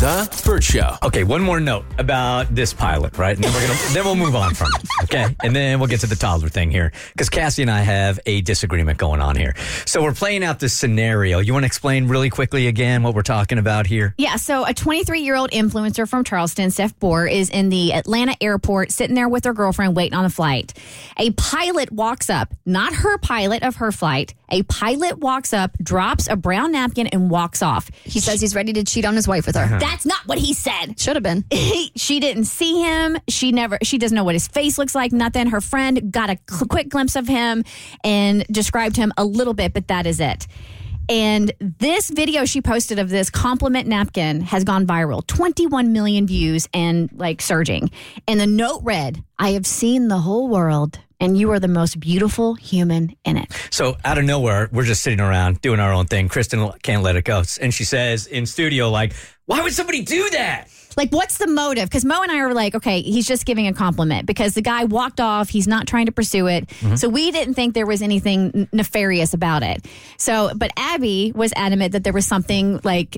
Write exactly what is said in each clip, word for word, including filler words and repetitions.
The Bert Show. Okay, one more note about this pilot, right? And then we're gonna then we'll move on from it. Okay, and then we'll get to the toddler thing here because Cassie and I have a disagreement going on here. So we're playing out this scenario. You want to explain really quickly again what we're talking about here? Yeah. So a twenty-three-year-old influencer from Charleston, Steph Bohr, is in the Atlanta airport sitting there with her girlfriend waiting on a flight. A pilot walks up, not her pilot of her flight. A pilot walks up, drops a brown napkin, and walks off. He says he's ready to cheat on his wife with her. Uh-huh. That's not what he said. Should have been. She didn't see him. She never. She doesn't know what his face looks like. Nothing. Her friend got a cl- quick glimpse of him and described him a little bit, but that is it. And this video she posted of this compliment napkin has gone viral. twenty-one million views and like surging. And the note read, "I have seen the whole world, and you are the most beautiful human in it." So out of nowhere, we're just sitting around doing our own thing. Kristen can't let it go. And she says in studio, like, why would somebody do that? Like, what's the motive? Because Mo and I are like, okay, he's just giving a compliment because the guy walked off. He's not trying to pursue it. Mm-hmm. So we didn't think there was anything nefarious about it. So, but Abby was adamant that there was something like,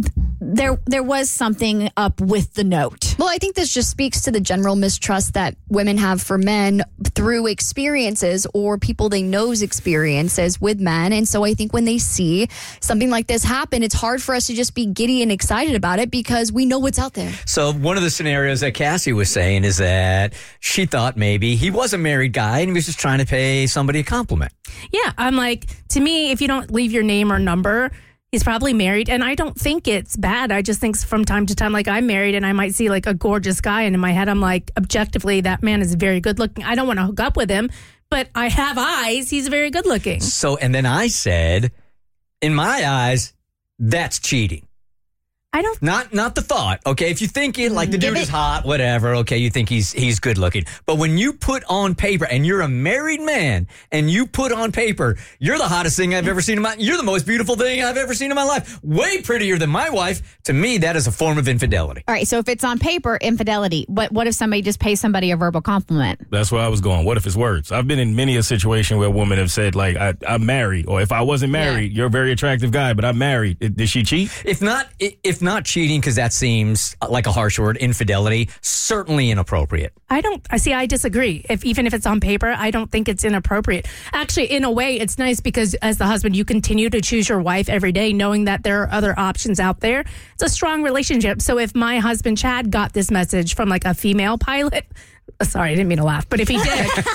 there there was something up with the note. Well, I think this just speaks to the general mistrust that women have for men through experiences or people they know's experiences with men. And so I think when they see something like this happen, it's hard for us to just be giddy and excited about it because we know what's out there. So one of the scenarios that Cassie was saying is that she thought maybe he was a married guy and he was just trying to pay somebody a compliment. Yeah, I'm like, to me, if you don't leave your name or number, he's probably married, and I don't think it's bad. I just think from time to time, like I'm married, and I might see like a gorgeous guy, and in my head, I'm like, objectively, that man is very good looking. I don't want to hook up with him, but I have eyes. He's very good looking. So, and then I said, in my eyes, that's cheating. I don't. Not not the thought, okay? If you think it, like the Give dude it- is hot, whatever, okay, you think he's he's good looking. But when you put on paper, and you're a married man, and you put on paper, you're the hottest thing I've ever seen in my, you're the most beautiful thing I've ever seen in my life. Way prettier than my wife. To me, that is a form of infidelity. All right, so if it's on paper, infidelity. But what if somebody just pays somebody a verbal compliment? That's where I was going. What if it's words? I've been in many a situation where women have said, like, I, I'm married, or if I wasn't married, Yeah. you're a very attractive guy, but I'm married. Did she cheat? If not, if not cheating, because that seems like a harsh word, infidelity, certainly inappropriate. I don't. I see. I disagree. If even if it's on paper, I don't think it's inappropriate. Actually, in a way, it's nice because as the husband, you continue to choose your wife every day, knowing that there are other options out there. It's a strong relationship. So if my husband Chad got this message from like a female pilot. Sorry, I didn't mean to laugh, but if he did,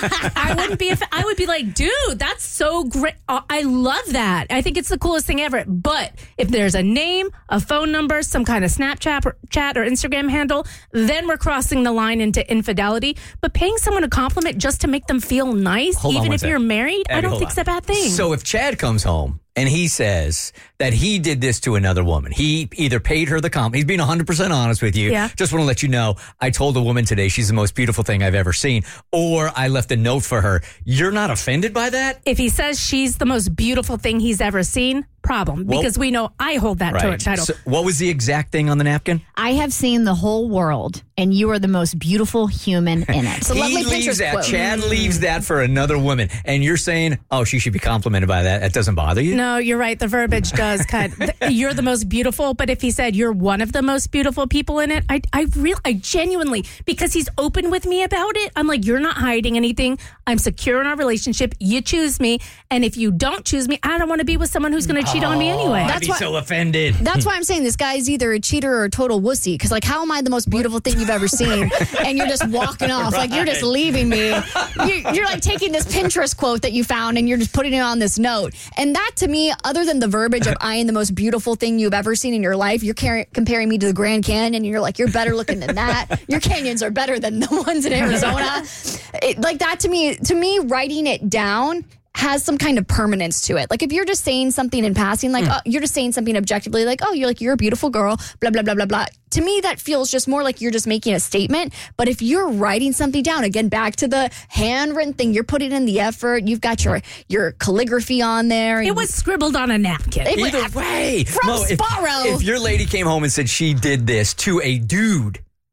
I wouldn't be. I would be like, dude, that's so great. I love that. I think it's the coolest thing ever. But if there's a name, a phone number, some kind of Snapchat or, chat or Instagram handle, then we're crossing the line into infidelity. But paying someone a compliment just to make them feel nice, Hold on even one if sec. you're married, Abby, I don't hold think on. it's a bad thing. So if Chad comes home and he says that he did this to another woman, he either paid her the comp. He's being one hundred percent honest with you. Yeah. Just want to let you know, I told a woman today she's the most beautiful thing I've ever seen. Or I left a note for her. You're not offended by that? if he says she's the most beautiful thing he's ever seen, problem. Well, because we know I hold that Right. title. So what was the exact thing on the napkin? I have seen the whole world, and you are the most beautiful human in it. It's a lovely he leaves Pinterest that. quote. Chad leaves that for another woman. And you're saying, oh, she should be complimented by that. That doesn't bother you? No, you're right. The verbiage does kind of, you're the most beautiful, but if he said you're one of the most beautiful people in it, I I really I genuinely, because he's open with me about it, I'm like, you're not hiding anything. I'm secure in our relationship. You choose me, and if you don't choose me, I don't want to be with someone who's going to cheat on me anyway. I'd That's be why- so offended. That's why I'm saying this guy's either a cheater or a total wussy. Because, like, how am I the most beautiful thing you've ever seen? And you're just walking off. Like, you're just leaving me. You're, you're, like, taking this Pinterest quote that you found and you're just putting it on this note. And that, to me, other than the verbiage of I am the most beautiful thing you've ever seen in your life, you're car- comparing me to the Grand Canyon. And you're like, you're better looking than that. Your canyons are better than the ones in Arizona. It, like, that, to me, to me, writing it down has some kind of permanence to it. Like if you're just saying something in passing, like, Mm. oh, you're just saying something objectively, like, oh, you're like, you're a beautiful girl, blah, blah, blah, blah, blah. To me, that feels just more like you're just making a statement. But if you're writing something down, again, back to the handwritten thing, you're putting in the effort, you've got your, your calligraphy on there. It was scribbled on a napkin. It- Either way. From Mo, if, Sparrow. if your lady came home and said she did this to a dude,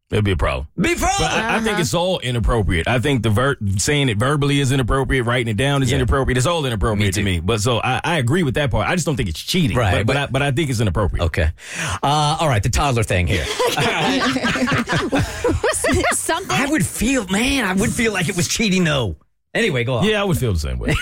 It'd be a problem. Be a problem. But I, I think it's all inappropriate. I think the ver- saying it verbally is inappropriate. Writing it down is Yeah. inappropriate. It's all inappropriate Me to me. But so I, I agree with that part. I just don't think it's cheating. Right, But, but, but- I, but I think it's inappropriate. Okay. Uh, all right, the toddler thing here. Something. I would feel, man, I would feel like it was cheating, though. Anyway, go on. Yeah, I would feel the same way.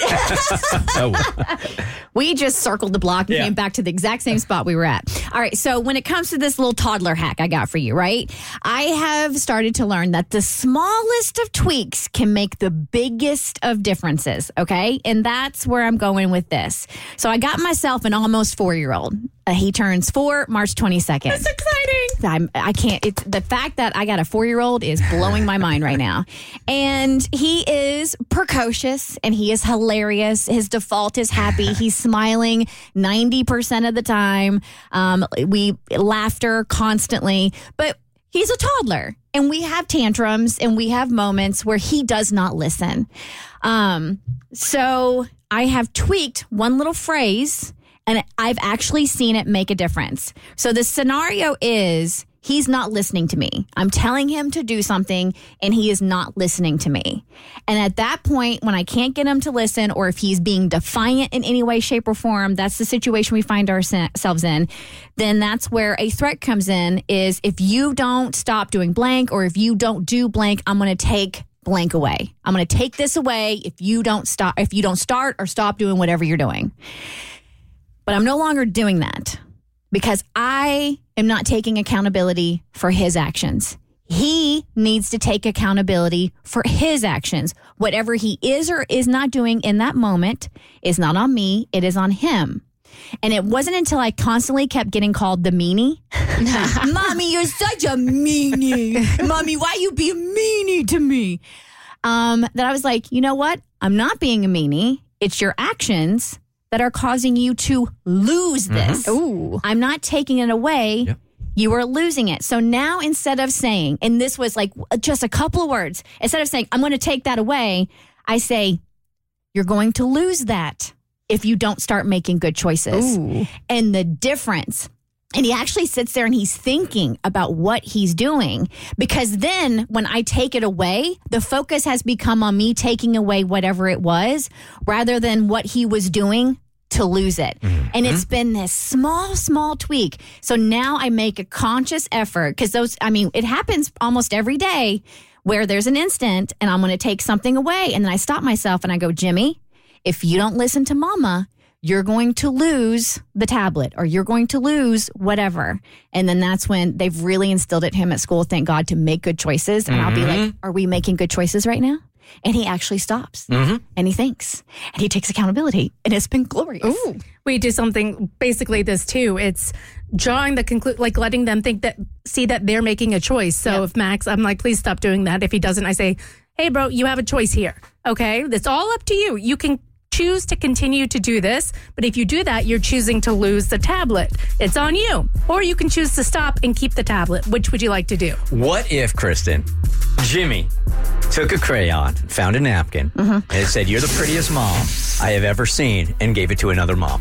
I would. We just circled the block and Yeah. came back to the exact same spot we were at. All right. So when it comes to this little toddler hack I got for you, right? I have started to learn that the smallest of tweaks can make the biggest of differences. Okay. And that's where I'm going with this. So I got myself an almost four year old. Uh, he turns four March twenty-second. It's exciting. I'm, I can't. It's the fact that I got a four year old is blowing my mind right now. And he is precocious and he is hilarious. His default is happy. He's smiling ninety percent of the time. Um, we laughter constantly, but he's a toddler and we have tantrums and we have moments where he does not listen. Um, so I have tweaked one little phrase. And I've actually seen it make a difference. So the scenario is he's not listening to me. I'm telling him to do something and he is not listening to me. And at that point, when I can't get him to listen or if he's being defiant in any way, shape, or form, that's the situation we find ourselves in. Then that's where a threat comes in is if you don't stop doing blank or if you don't do blank, I'm going to take blank away. I'm going to take this away if you don't stop, if you don't start or stop doing whatever you're doing. But I'm no longer doing that because I am not taking accountability for his actions. He needs to take accountability for his actions. Whatever he is or is not doing in that moment is not on me. It is on him. And it wasn't until I constantly kept getting called the meanie. Mommy, you're such a meanie. Mommy, why you be a meanie to me? Um, that I was like, you know what? I'm not being a meanie. It's your actions that are causing you to lose this. Ooh. I'm not taking it away. Yep. You are losing it. So now instead of saying, and this was like just a couple of words, instead of saying, I'm going to take that away, I say, you're going to lose that if you don't start making good choices. Ooh. And the difference. And he actually sits there and he's thinking about what he's doing because then when I take it away, the focus has become on me taking away whatever it was rather than what he was doing to lose it. Mm-hmm. And it's been this small, small tweak. So now I make a conscious effort because those, I mean, it happens almost every day where there's an instant and I'm going to take something away. And then I stop myself and I go, Jimmy, if you don't listen to mama, you're going to lose the tablet or you're going to lose whatever. And then that's when they've really instilled it him at school, thank God, to make good choices. And mm-hmm. I'll be like, are we making good choices right now? And he actually stops mm-hmm. and he thinks and he takes accountability and it's been glorious. Ooh. We do something basically this too. It's drawing the conclusion, like letting them think that, see that they're making a choice. So yep. if Max, I'm like, please stop doing that. If he doesn't, I say, hey bro, you have a choice here. Okay. It's all up to you. You can choose to continue to do this, but if you do that, you're choosing to lose the tablet. It's on you. Or you can choose to stop and keep the tablet. Which would you like to do? What if, Kristen, Jimmy took a crayon, found a napkin, mm-hmm. and it said, you're the prettiest mom I have ever seen, and gave it to another mom?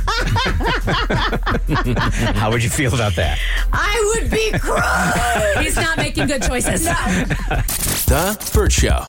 How would you feel about that? I would be crying. He's not making good choices. No. The Burt Show.